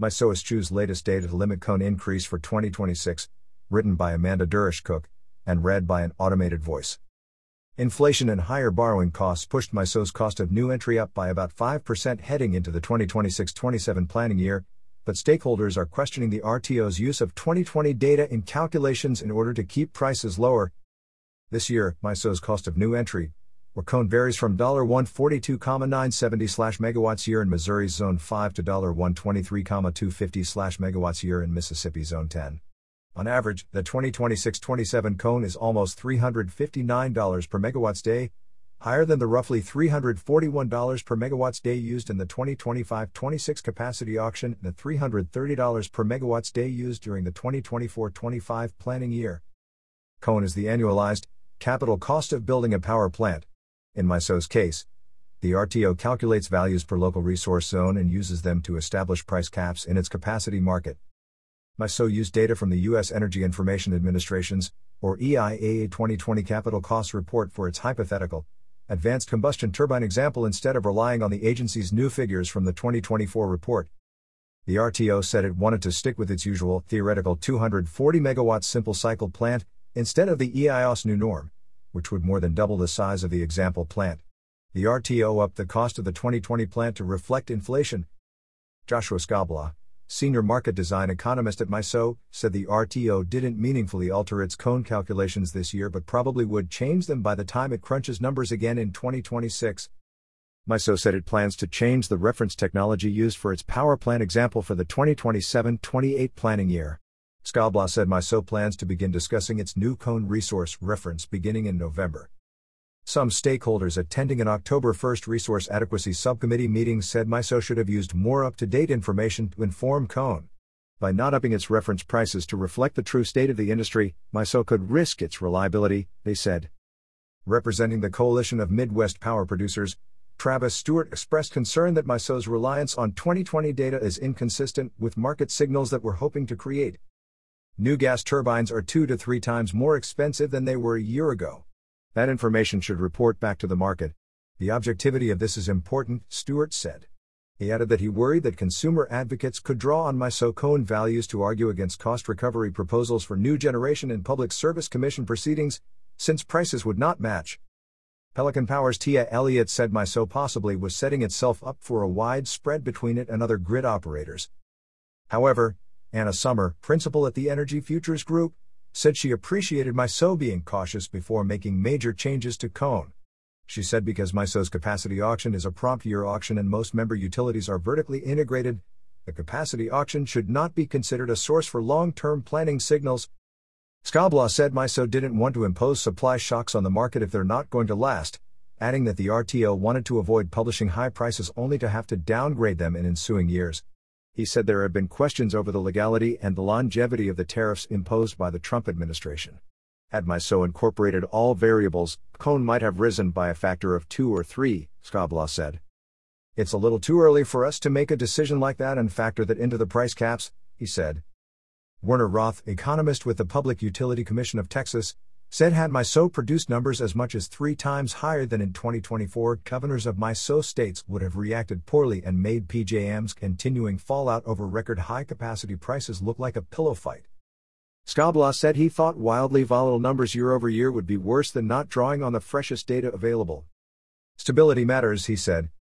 MISO latest data to limit cone increase for 2026, written by Amanda Durish-Cook, and read by an automated voice. Inflation and higher borrowing costs pushed MISO's cost of new entry up by about 5% heading into the 2026-27 planning year, but stakeholders are questioning the RTO's use of 2020 data in calculations in order to keep prices lower. This year, MISO's cost of new entry, where cone varies from $142,970/megawatts-year in Missouri's Zone 5 to $123,250/megawatts-year in Mississippi's Zone 10. On average, the 2026-27 cone is almost $359 per megawatts-day, higher than the roughly $341 per megawatts-day used in the 2025-26 capacity auction and the $330 per megawatts-day used during the 2024-25 planning year. Cone is the annualized capital cost of building a power plant. In MISO's case, the RTO calculates values per local resource zone and uses them to establish price caps in its capacity market. MISO used data from the U.S. Energy Information Administration's, or EIA 2020 capital costs report for its hypothetical, advanced combustion turbine example instead of relying on the agency's new figures from the 2024 report. The RTO said it wanted to stick with its usual theoretical 240 megawatt simple cycle plant instead of the EIO's new norm, which would more than double the size of the example plant. The RTO upped the cost of the 2020 plant to reflect inflation. Joshua Skobla, senior market design economist at MISO, said the RTO didn't meaningfully alter its cone calculations this year but probably would change them by the time it crunches numbers again in 2026. MISO said it plans to change the reference technology used for its power plant example for the 2027-28 planning year. Skobla said MISO plans to begin discussing its new cone resource reference beginning in November. Some stakeholders attending an October 1 Resource Adequacy Subcommittee meeting said MISO should have used more up-to-date information to inform cone. By not upping its reference prices to reflect the true state of the industry, MISO could risk its reliability, they said. Representing the Coalition of Midwest Power Producers, Travis Stewart expressed concern that MISO's reliance on 2020 data is inconsistent with market signals that we're hoping to create. New gas turbines are 2 to 3 times more expensive than they were a year ago. That information should report back to the market. The objectivity of this is important, Stewart said. He added that he worried that consumer advocates could draw on MISO cone values to argue against cost recovery proposals for new generation in Public Service Commission proceedings, since prices would not match. Pelican Power's Tia Elliott said MISO possibly was setting itself up for a wide spread between it and other grid operators. However, Anna Summer, principal at the Energy Futures Group, said she appreciated MISO being cautious before making major changes to cone. She said because MISO's capacity auction is a prompt year auction and most member utilities are vertically integrated, the capacity auction should not be considered a source for long-term planning signals. Skobla said MISO didn't want to impose supply shocks on the market if they're not going to last, adding that the RTO wanted to avoid publishing high prices only to have to downgrade them in ensuing years. He said there have been questions over the legality and the longevity of the tariffs imposed by the Trump administration. Had MISO incorporated all variables, cone might have risen by a factor of 2 or 3, Skobla said. It's a little too early for us to make a decision like that and factor that into the price caps, he said. Werner Roth, economist with the Public Utility Commission of Texas, said had MISO produced numbers as much as 3 times higher than in 2024, governors of MISO states would have reacted poorly and made PJM's continuing fallout over record high capacity prices look like a pillow fight. Skobla said he thought wildly volatile numbers year over year would be worse than not drawing on the freshest data available. Stability matters, he said.